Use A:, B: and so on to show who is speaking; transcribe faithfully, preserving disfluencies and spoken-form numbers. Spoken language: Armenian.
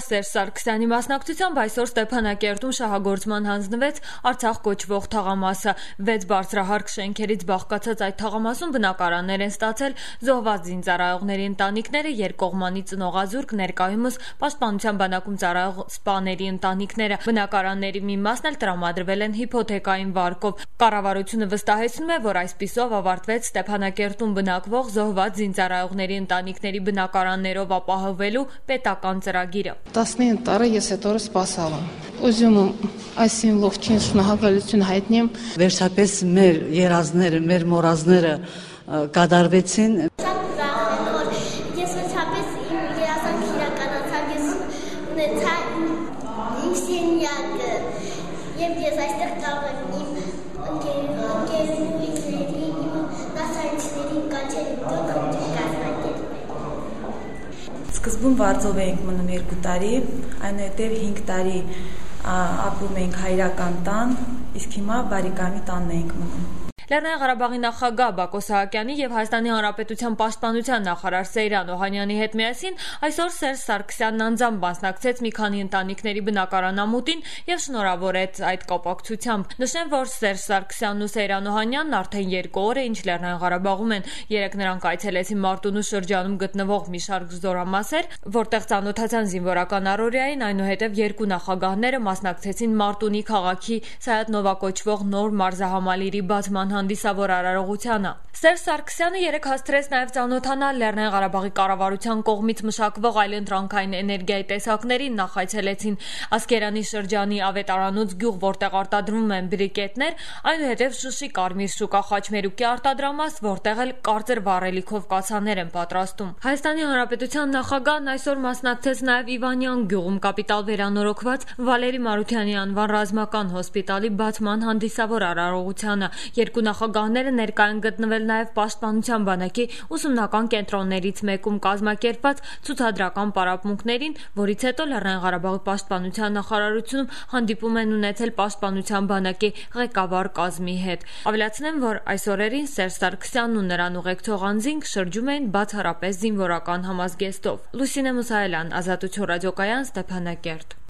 A: Սերժ Սարգսյանի մասնակցությամբ այսօր Ստեփանակերտում շահագործման հանձնվեց Արցախ կոչվող թաղամասը։ Վեց բարձրահարկ շենքերից բաղկացած այդ թաղամասում բնակարաններ են ստացել զոհված զինծառայողների ընտանիքները, երկկողմանի ծնողազուրկ, ներկայումս Պաշտպանության բանակում ծառայող սպաների ընտանիքները։ Բնակարանների մի մասն էլ տրամադրվել են հիփոթեկային վարկով։ Կառավարությունը վստահեցնում է, որ այսպիսով ավարտվեց Ստեփանակերտում բնակվող զոհված զինծառայողների ընտանիքների բնակարաններով ապահովելու պետական ծրագիրը։
B: տասնինը տարի ես այդ օրը սպասալ եմ։ Ուզում եմ այսին ողջին շնորհակալություն հայտնեմ։
C: Վերջապես մեր երազները, մեր մոռազները կատարվեցին։
D: Շատ ուրախ եմ, որ ես վերջապես իմ երազանքը իրականացավ, ես ունեցա իմ սենյակը, եւ ես այստեղ կարող եմ իմ ընկերուհիների, իմ դասարանցիներին կանչել դոկումենտ կազմակերպել։
E: Սկզբում վարձով էինք մնում երկու տարի, այնուհետև հինգ տարի ապրում էինք հայրական տան, իսկ հիմա բարիկամի տանն էինք մնում։
A: Լեռնային Ղարաբաղի նախագահ Բակո Սահակյանի եւ Հայաստանի Հանրապետության պաշտպանության նախարար Սեյրան Օհանյանի հետ միասին այսօր Սերժ Սարգսյանն անձամբ մասնակցեց մի քանի ընտանիքների բնակարանամուտին եւ շնորհավորեց այդ կապակցությամբ։ Նշեմ, որ Սերժ Սարգսյանն ու Սեյրան Օհանյանն արդեն երկու օր է ինչ Լեռնային Ղարաբաղում են։ Երեկ նրանք այցելեցին Մարտունու շրջանում գտնվող մի շարք զորամասեր, որտեղ ծանոթացան զինվորական առօրյային, այնուհետև երկու նախագահները մասնակցեցին Մարտունի քաղաքի Սայաթ-Նովա կոչվող նոր մարզահամալիրի բացման հանդիսավոր արարողությանը։ Սերժ Սարգսյանը երեկ հասցրեց նաև ծանոթանալ Լեռնային Ղարաբաղի կառավարության կողմից մշակվող այլընտրանքային էներգիայի տեսակներին, նախ այցելեցին Ասկերանի շրջանի Ավետարանոց գյուղ, որտեղ արտադրվում են բրիկետներ, այնուհետև Շուշի Կարմիր շուկա խաչմերուկի արտադրամաս, որտեղ էլ կարծր վառելիքով կացաներ են պատրաստում։ Հայաստանի Հանրապետության նախագահն այսօր մասնակցեց նաև Իվանյան գյուղում կապիտալ վերանորոգված Վալերի Մարությանի անվան ռազմական հոսպիտալի բացման հանդիսավոր արարողությանը։ Երկու նախագահները ներկա են գտնվել նաև Պաշտպանության բանակի ուսումնական կենտրոններից մեկում կազմակերպված ցուցադրական պարապմունքներին, որից հետո Լեռնային Ղարաբաղի պաշտպանության նախարարությունում հանդիպում են ունեցել Պաշտպանության բանակի ղեկավար կազմի հետ։ Ավելացնեմ, որ այս օրերին Սերժ Սարգսյանն ու նրան ուղեկցող անձինք շրջում էին բացառապես զինվորական համազգեստով։ Լուսինե Մուսայելյան, Ազատություն ռադիոկայան, Ստեփանակերտ։